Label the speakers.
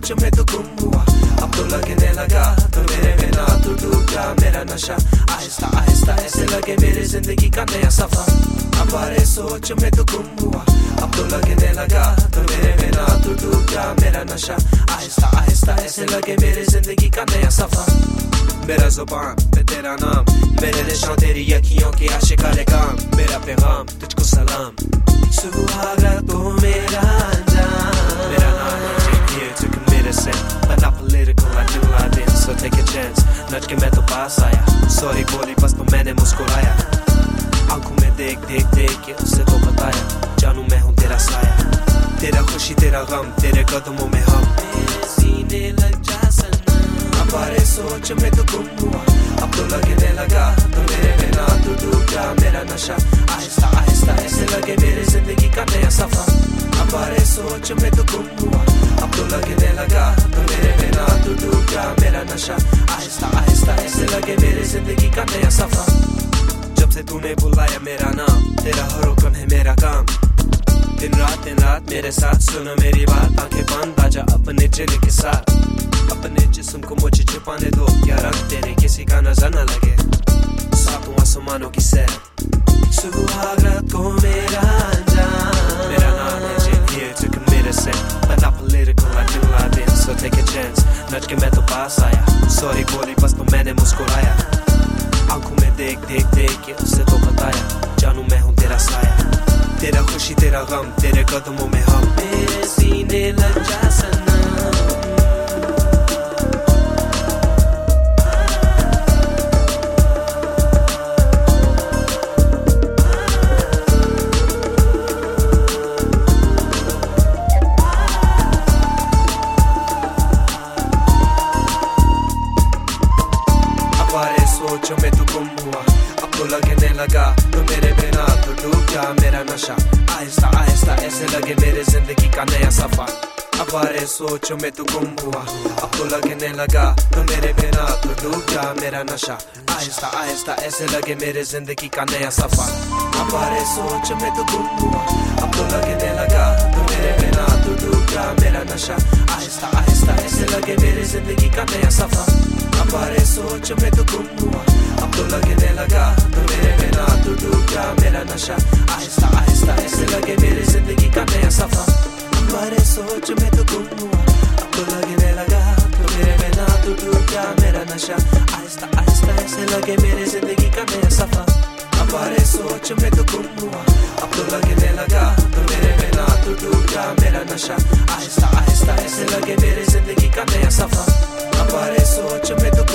Speaker 1: सोच में तो गुम हुआ, अब तो लगने लगा तो मेरे बिना तो डूब गया मेरा नशा। आहिस्ता आहिस्ता ऐसे लगे मेरी जिंदगी का नया सफर। अब बारे सोच में तो गुम हुआ, अब तो लगने लगा तो मेरे बिना तो डूब गया मेरा नशा। आहिस्ता आहिस्ता ऐसे लगे मेरी जिंदगी का नया सफर। मेरा जुबान पे तेरा नाम, मेरे निशान तेरी अखियों के आशिकाने काम। मेरा पैगाम तुझको सलाम, सुहागा तो मेरा जान। मेरा नाम है here to commit a sin, but not political, I do I did, so take a chance। नच के मैं तो पास आया, सॉरी बोली बस तो मैंने मुस्कुराया। आंखों में देख देख देख के उससे तो बताया, जानू मैं हूँ तेरा साया। तेरा खुशी तेरा गम तेरे कदमों में हम, मेरे सीने लग जा सनम। अब बारे सोच में तो गुम हुआ, अब तो लगने लगा तो मेरे बिना तो डूब गया मेरा नशा। आहिस्ता आहिस्ता ऐसे लगे मेरी जिंदगी का नया सफर। अब बारे सोच में तो गुम हुआ, अब तो लगने लगा तो मेरे बिना तो डूब गया मेरा नशा। आहिस्ता आहिस्ता ऐसे लगे मेरी जिंदगी का नया सफर। जब से तूने बुलाया मेरा नाम, तेरा हर हुक्म है मेरा काम। दिन रात मेरे साथ सुनो मेरी बात, आंखें बंद आजा अपने दिल के साथ। अपने जिस्म को मुझे छुपाने दो, क्या रंग तेरे किसी का नजर न लगे। सातों आसमानों की सैर, सुहागरात को मेरा जान। मेरा नाम है here to commit a sin, but not political, I do I did, so take a chance। नच के मैं तो पास आया, सॉरी बोली बस तो मैंने मुस्कुराया। आंखों में देख देख देख के उससे तो बताया, जानू मैं हूँ तेरा साया। तेरा खुशी तेरा गम तेरे कदमों में हम, मेरे सीने लग जा सनम। सोच में तो गुम हुआ, अब तो लगने लगा तो मेरे बिना तो डूब गया मेरा नशा। आहिस्ता आहिस्ता ऐसे लगे मेरे जिंदगी का नया सफर। अब बारे सोच में तो गुम हुआ, अब तो लगने लगा तो मेरे बिना तो डूब गया मेरा नशा। आहिस्ता आहिस्ता ऐसे लगे मेरे जिंदगी का नया सफर। अब बारे सोच में तो गुम हुआ, अब तो लगने लगा तो मेरे बिना तो डूब गया मेरा नशा। आहिस्ता आहिस्ता ऐसे लगे मेरी जिंदगी का नया सफर। अब बारे सोच में तो गुम हुआ, अब तो लगने लगा तो मेरे बिना तो डूब गया मेरा नशा। आहिस्ता आहिस्ता ऐसे लगे मेरी जिंदगी का नया सफर। बारे सोच में तो गुम हुआ, अब तो लगने लगा तो मेरे बिना तो डूब गया मेरा नशा। आहिस्ता आहिस्ता ऐसे लगे मेरी जिंदगी का नया सफर। अब बारे सोच में तो गुम हुआ, अब तो लगने लगा तो मेरे बिना तो डूब गया मेरा नशा। आहिस्ता आहिस्ता ऐसे लगे मेरी जिंदगी का नया सफर। अब बारे सोच में तो